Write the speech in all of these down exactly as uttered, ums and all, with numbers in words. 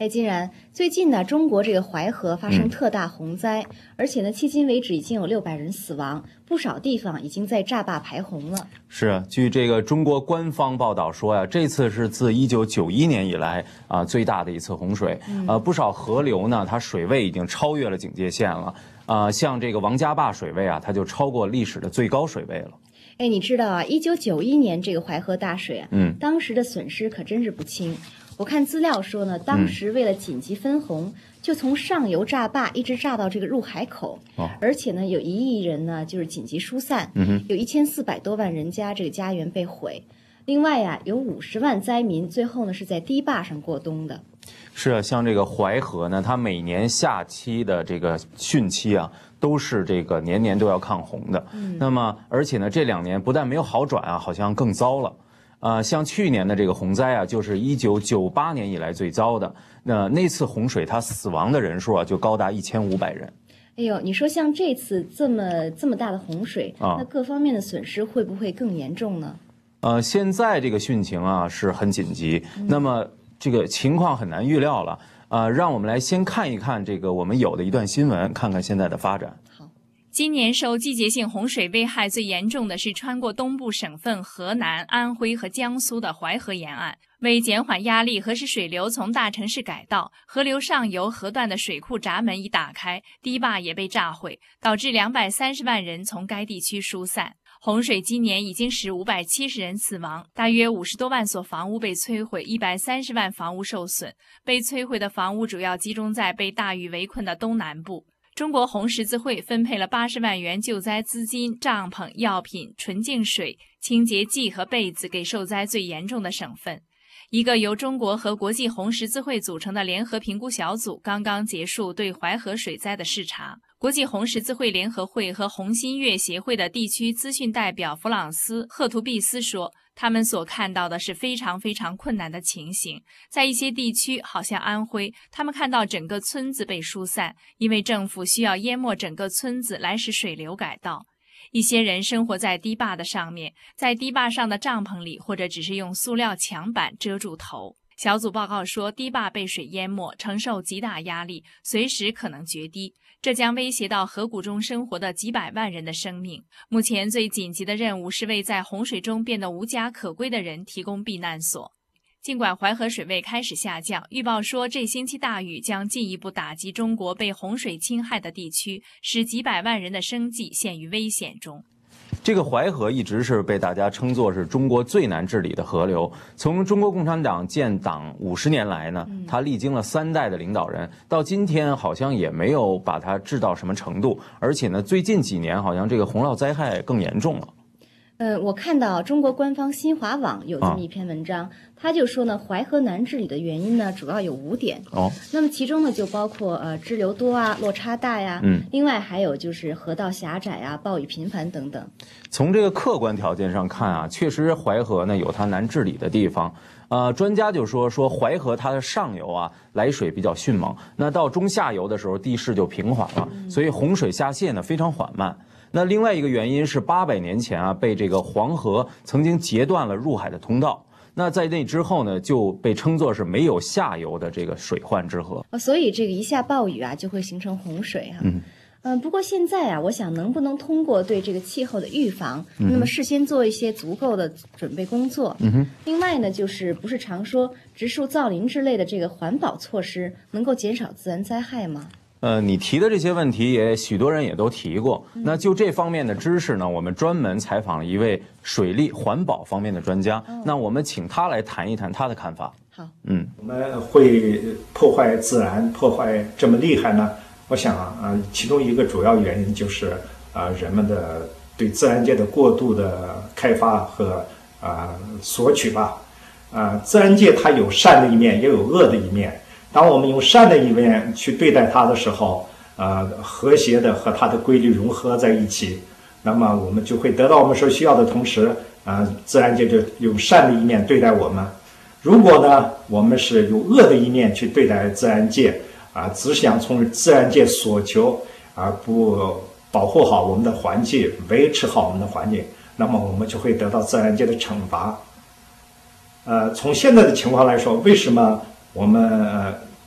哎，金然，最近呢，中国这个淮河发生特大洪灾，嗯、而且呢，迄今为止已经有六百人死亡，不少地方已经在坝坝排洪了。 是啊，据这个中国官方报道说呀、啊，这次是自一九九一年以来啊、呃、最大的一次洪水，嗯、呃，不少河流呢，它水位已经超越了警戒线了。啊、呃，像这个王家坝水位啊，它就超过历史的最高水位了。 哎，你知道啊，一九九一年这个淮河大水啊，嗯，当时的损失可真是不轻。我看资料说呢，当时为了紧急分洪，嗯、就从上游炸坝一直炸到这个入海口，哦、而且呢，有一亿人呢就是紧急疏散，嗯、有一千四百多万人家这个家园被毁。另外呀、啊，有五十万灾民最后呢是在堤坝上过冬的。 是啊，像这个淮河呢，它每年夏期的这个汛期啊，都是这个年年都要抗洪的。嗯，那么而且呢，这两年不但没有好转啊，好像更糟了。呃，像去年的这个洪灾啊，就是一九九八年以来最糟的。那那次洪水，它死亡的人数啊，就高达一千五百人。 哎呦，你说像这次这么这么大的洪水，啊、那各方面的损失会不会更严重呢？ 呃，现在这个汛情啊是很紧急，嗯、那么这个情况很难预料了。呃，让我们来先看一看这个我们有的一段新闻，看看现在的发展。 今年受季节性洪水危害最严重的是穿过东部省份河南、安徽和江苏的淮河沿岸。为减缓压力和使水流从大城市改道，河流上游河段的水库闸门已打开，堤坝也被炸毁，导致两百三十万人从该地区疏散。洪水今年已经使五百七十人死亡，大约五十多万所房屋被摧毁，一百三十万房屋受损。被摧毁的房屋主要集中在被大雨围困的东南部。中国红十字会分配了八十万元救灾资金、帐篷、药品、纯净水、清洁剂和被子给受灾最严重的省份。一个由中国和国际红十字会组成的联合评估小组刚刚结束对淮河水灾的视察。国际红十字会联合会和红新月协会的地区资讯代表弗朗斯·赫图毕斯说，他们所看到的是非常非常困难的情形。在一些地区，好像安徽，他们看到整个村子被疏散，因为政府需要淹没整个村子来使水流改道。一些人生活在堤坝的上面，在堤坝上的帐篷里，或者只是用塑料墙板遮住头。小组报告说，堤坝被水淹没，承受极大压力，随时可能决堤，这将威胁到河谷中生活的几百万人的生命。目前最紧急的任务是为在洪水中变得无家可归的人提供避难所。尽管淮河水位开始下降，预报说这星期大雨将进一步打击中国被洪水侵害的地区，使几百万人的生计陷于危险中。 这个淮河一直是被大家称作是中国最难治理的河流。从中国共产党建党五十年来呢，它历经了三代的领导人，到今天好像也没有把它治到什么程度。而且呢，最近几年好像这个洪涝灾害更严重了。 呃，我看到中国官方新华网有这么一篇文章，啊、他就说呢，淮河难治理的原因呢，主要有五点。哦，那么其中呢，就包括呃支流多啊、落差大呀，嗯，另外还有就是河道狭窄啊、暴雨频繁等等。 从这个客观条件上看啊，确实淮河呢有它难治理的地方。呃，专家就说说淮河它的上游啊来水比较迅猛，那到中下游的时候地势就平缓了，所以洪水下泄呢非常缓慢。那另外一个原因是八百年前啊，被这个黄河曾经截断了入海的通道。那在那之后呢，就被称作是没有下游的这个水患之河。 哦，所以这个一下暴雨啊，就会形成洪水啊。嗯。嗯、呃，不过现在啊，我想能不能通过对这个气候的预防，嗯、那么事先做一些足够的准备工作。嗯哼。另外呢，就是不是常说植树造林之类的这个环保措施，能够减少自然灾害吗？ 呃，你提的这些问题也许多人也都提过。那就这方面的知识呢，我们专门采访了一位水利环保方面的专家。哦、那我们请他来谈一谈他的看法。 好， 嗯， 我们会破坏自然，破坏这么厉害呢？我想啊，其中一个主要原因就是啊，人们的对自然界的过度的开发和啊索取吧。啊，自然界它有善的一面，也有恶的一面。当我们用善的一面去对待它的时候，呃，和谐的和它的规律融合在一起，那么我们就会得到我们所需要的同时，啊、呃，自然界就用善的一面对待我们。如果呢，我们是用恶的一面去对待自然界，啊、呃，只想从自然界所求，而不保护好我们的环境，维持好我们的环境，那么我们就会得到自然界的惩罚。呃，从现在的情况来说，为什么我们、呃、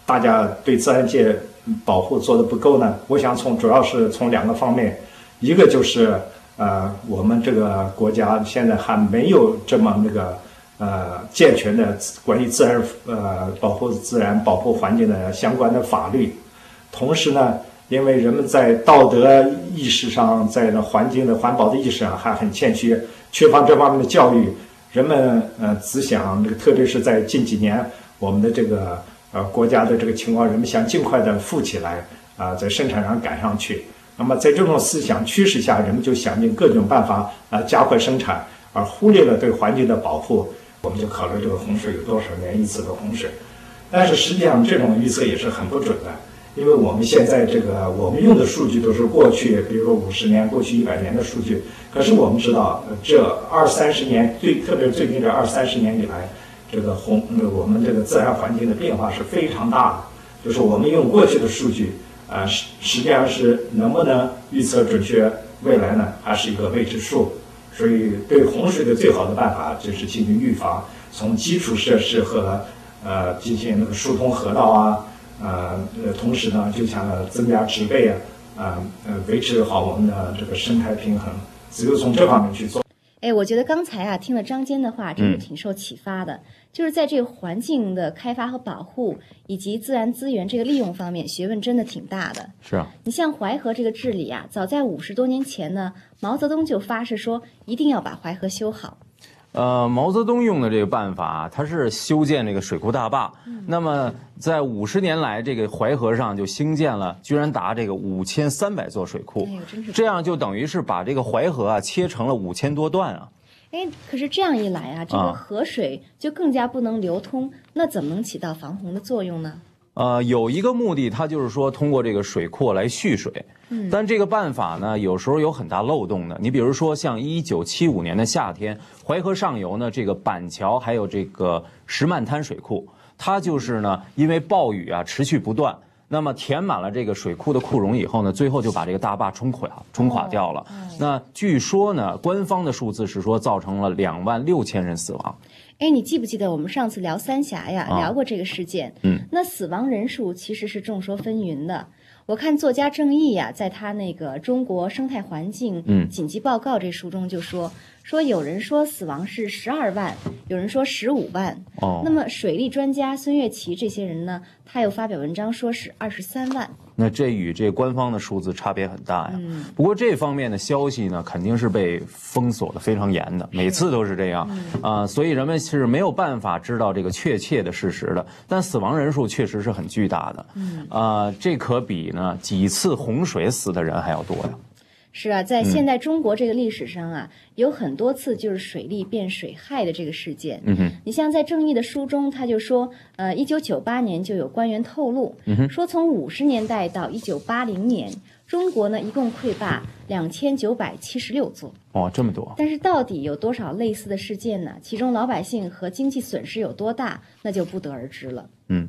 大家对自然界保护做得不够呢？我想从主要是从两个方面，一个就是呃，我们这个国家现在还没有这么那个呃健全的关于自然呃保护自然、保护环境的相关的法律。同时呢，因为人们在道德意识上，在那环境的环保的意识上还很欠缺，缺乏这方面的教育，人们呃只想这个，特别是在近几年，我们的这个呃国家的这个情况，人们想尽快的富起来啊、呃，在生产上赶上去。那么在这种思想趋势下，人们就想尽各种办法啊、呃、加快生产，而忽略了对环境的保护。我们就考虑这个洪水有多少年一次的洪水，但是实际上这种预测也是很不准的。因为我们现在这个我们用的数据都是过去，比如说五十年、过去一百年的数据。可是我们知道，这二三十年，最特别是最近这二三十年以来，这个洪我们这个自然环境的变化是非常大的。就是我们用过去的数据，啊、呃，实实际上是能不能预测准确未来呢，还是一个未知数。所以，对洪水的最好的办法就是进行预防，从基础设施和呃进行那个疏通河道啊。呃呃，同时呢，就想增加植被啊，啊呃，维持好我们的这个生态平衡，只有从这方面去做。 哎，我觉得刚才啊，听了张坚的话，真是挺受启发的。嗯、就是在这个环境的开发和保护，以及自然资源这个利用方面，学问真的挺大的。 是啊， 你像淮河这个治理啊，早在五十多年前呢，毛泽东就发誓说，一定要把淮河修好。 呃，毛泽东用的这个办法，他是修建这个水库大坝。嗯、那么在五十年来，这个淮河上就兴建了，居然达这个五千三百座水库。 哎呦，真是！ 这样就等于是把这个淮河啊切成了五千多段啊。 哎，可是这样一来啊，这个河水就更加不能流通，啊、那怎么能起到防洪的作用呢？ 呃，有一个目的，它就是说通过这个水库来蓄水。嗯，但这个办法呢，有时候有很大漏洞的。你比如说，像一九七五年的夏天，淮河上游呢，这个板桥还有这个石漫滩水库，它就是呢，因为暴雨啊持续不断，那么填满了这个水库的库容以后呢，最后就把这个大坝冲垮冲垮掉了。哦哦、那据说呢，官方的数字是说造成了两万六千人死亡。 哎，你记不记得我们上次聊三峡呀，啊、聊过这个事件？嗯，那死亡人数其实是众说纷纭的。我看作家郑毅呀，在他那个《中国生态环境紧急报告》这书中就说，嗯、说有人说死亡是十二万，有人说十五万。哦，那么水利专家孙岳祺这些人呢，他又发表文章说是二十三万。 那这与这官方的数字差别很大呀。嗯、不过这方面的消息呢，肯定是被封锁的非常严的，每次都是这样啊、嗯呃，所以人们是没有办法知道这个确切的事实的。但死亡人数确实是很巨大的，嗯，啊、呃，这可比呢几次洪水死的人还要多呀。 是啊，在现代中国这个历史上啊，嗯、有很多次就是水利变水害的这个事件。嗯哼，你像在郑毅的书中，他就说，呃，一九九八年就有官员透露，嗯哼，说从五十年代到一九八零年，中国呢一共溃坝两千九百七十六座。 哦，这么多！ 但是到底有多少类似的事件呢？其中老百姓和经济损失有多大，那就不得而知了。嗯。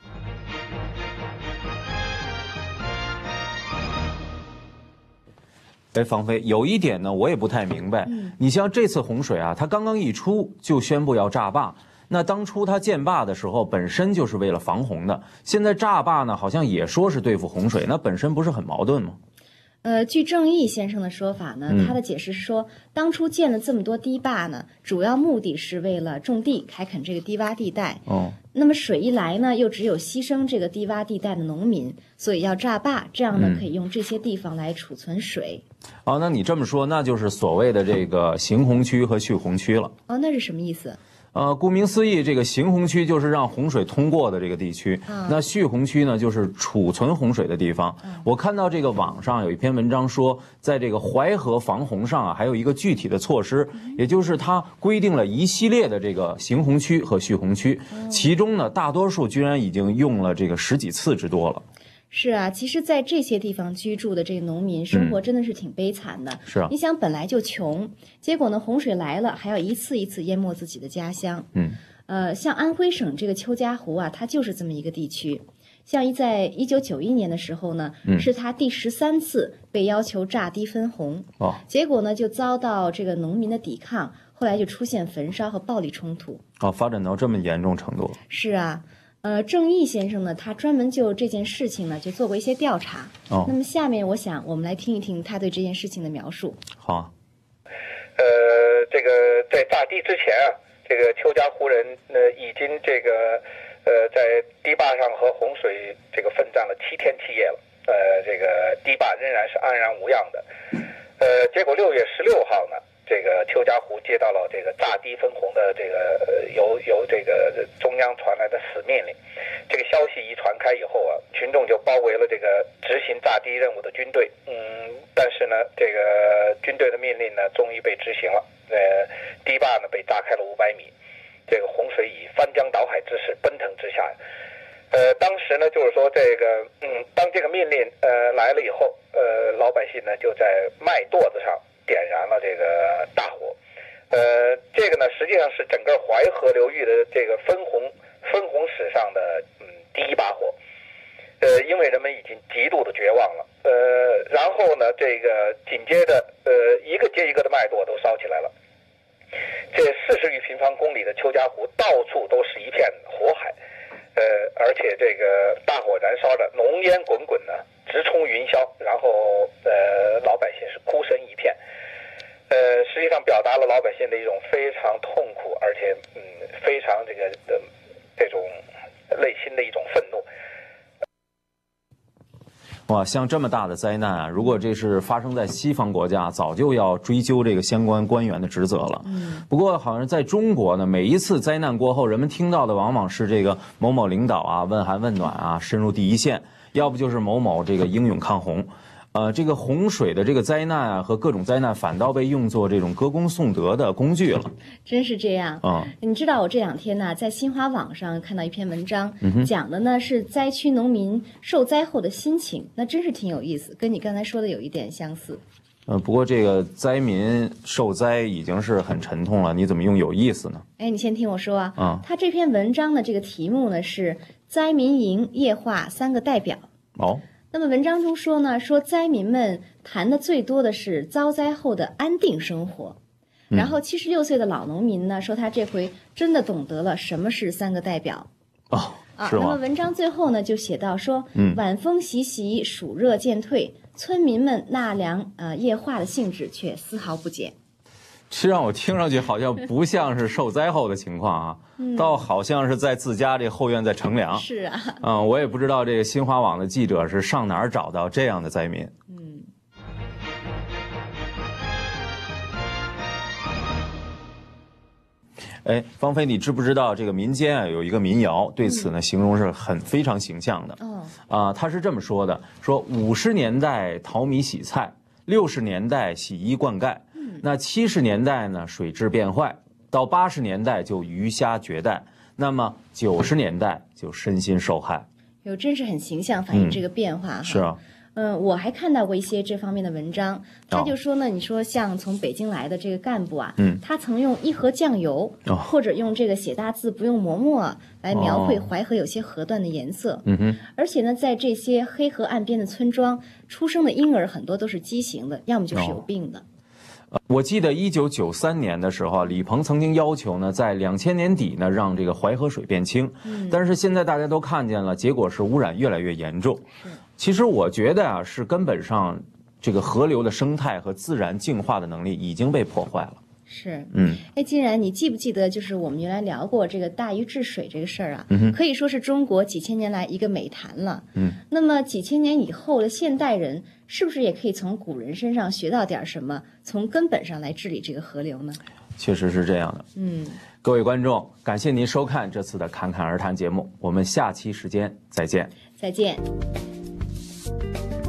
哎，芳菲，有一点呢，我也不太明白。嗯，你像这次洪水啊，它刚刚一出就宣布要炸坝，那当初它建坝的时候本身就是为了防洪的，现在炸坝呢，好像也说是对付洪水，那本身不是很矛盾吗？ 呃，据郑毅先生的说法呢，他的解释是说，当初建了这么多堤坝呢，主要目的是为了种地，开垦这个低洼地带。哦，那么水一来呢，又只有牺牲这个低洼地带的农民，所以要炸坝，这样呢可以用这些地方来储存水。 哦，那你这么说，那就是所谓的这个行洪区和蓄洪区了。 哦，那是什么意思？ 呃，顾名思义，这个行洪区就是让洪水通过的这个地区，嗯、那蓄洪区呢，就是储存洪水的地方。嗯、我看到这个网上有一篇文章说，在这个淮河防洪上啊，还有一个具体的措施，嗯、也就是它规定了一系列的这个行洪区和蓄洪区，嗯、其中呢，大多数居然已经用了这个十几次之多了。 是啊，其实在这些地方居住的这个农民生活真的是挺悲惨的。嗯、 是啊， 你想本来就穷，结果呢洪水来了，还要一次一次淹没自己的家乡。嗯，呃，像安徽省这个邱家湖啊，它就是这么一个地区。像一在一九九一年的时候呢，嗯、是他第十三次被要求炸堤分洪，哦，结果呢就遭到这个农民的抵抗，后来就出现焚烧和暴力冲突。 哦，发展到这么严重程度。 是啊。 呃，郑毅先生呢，他专门就这件事情呢，就做过一些调查。 哦， 那么下面我想我们来听一听他对这件事情的描述。 好啊。 呃，这个在炸堤之前啊，这个邱家湖人呃已经这个呃在堤坝上和洪水这个奋战了七天七夜了。呃，这个堤坝仍然是安然无恙的。呃，结果六月十六号呢，这个邱家湖接到了这个炸堤分洪的这个呃由由这个中央传来的死命令。这个消息一传开以后啊，群众就包围了这个执行炸堤任务的军队。嗯，但是呢，这个军队的命令呢，终于被执行了。呃，堤坝呢被炸开了五百米，这个洪水以翻江倒海之势奔腾直下。呃，当时呢，就是说这个，嗯，当这个命令呃来了以后，呃，老百姓呢就在麦垛子上点燃了这个大火。呃，这个呢实际上是整个淮河流域的这个分洪分洪史上的嗯第一把火。呃，因为人们已经极度的绝望了。呃，然后呢，这个紧接着呃一个接一个的麦垛都烧起来了。这四十余平方公里的邱家湖到处都是一片火海。呃，而且这个大火燃烧着，浓烟滚滚呢，直冲云霄，然后呃，老百姓是哭声一片。呃，实际上表达了老百姓的一种非常痛苦，而且嗯，非常这个的、呃、这种内心的一种愤怒。 哇，像这么大的灾难啊，如果这是发生在西方国家，早就要追究这个相关官员的职责了。嗯，不过好像在中国呢，每一次灾难过后，人们听到的往往是这个某某领导啊问寒问暖啊，深入第一线，要不就是某某这个英勇抗洪。呃，这个洪水的这个灾难啊和各种灾难，反倒被用作这种歌功颂德的工具了。 真是这样啊！嗯、你知道我这两天呢，在新华网上看到一篇文章，嗯、讲的呢是灾区农民受灾后的心情，那真是挺有意思，跟你刚才说的有一点相似。 呃，不过这个灾民受灾已经是很沉痛了，你怎么用有意思呢？ 哎，你先听我说啊。 嗯。 他这篇文章的这个题目呢是“灾民营液化三个代表”。 哦。 那么文章中说呢，说灾民们谈的最多的是遭灾后的安定生活，嗯、然后七十六岁的老农民呢说他这回真的懂得了什么是三个代表。 哦， 啊，那么文章最后呢就写到说，嗯、晚风习习，暑热渐退，村民们纳凉呃液化的兴致却丝毫不减。 这让我听上去好像不像是受灾后的情况啊，嗯、倒好像是在自家这后院在乘凉。 是啊， 嗯，我也不知道这个新华网的记者是上哪儿找到这样的灾民。 嗯。 哎，芳菲，你知不知道这个民间啊有一个民谣，对此呢、嗯、形容是很非常形象的。 哦。 啊，他是这么说的：说五十年代淘米洗菜，六十年代洗衣灌溉。那七十年代呢，水质变坏；到八十年代就鱼虾绝代；那么九十年代就身心受害。 有，真是很形象反映这个变化哈。 嗯、是啊。 嗯，我还看到过一些这方面的文章，他就说呢，你说像从北京来的这个干部啊， 嗯， 他曾用一盒酱油，哦、或者用这个写大字不用磨墨来描绘淮河有些河段的颜色。 嗯哼。 而且呢，在这些黑河岸边的村庄，出生的婴儿很多都是畸形的，要么就是有病的。哦我记得一九九三年的时候，李鹏曾经要求呢，在两千年底呢，让这个淮河水变清。嗯，但是现在大家都看见了，结果是污染越来越严重。 是， 其实我觉得啊，是根本上这个河流的生态和自然净化的能力已经被破坏了。 是， 嗯， 哎，既然你记不记得，就是我们原来聊过这个大禹治水这个事儿啊， 嗯、 可以说是中国几千年来一个美谈了。 嗯， 那么几千年以后的现代人，是不是也可以从古人身上学到点什么，从根本上来治理这个河流呢？ 确实是这样的。 嗯， 各位观众，感谢您收看这次的侃侃而谈节目，我们下期时间再见。 再见。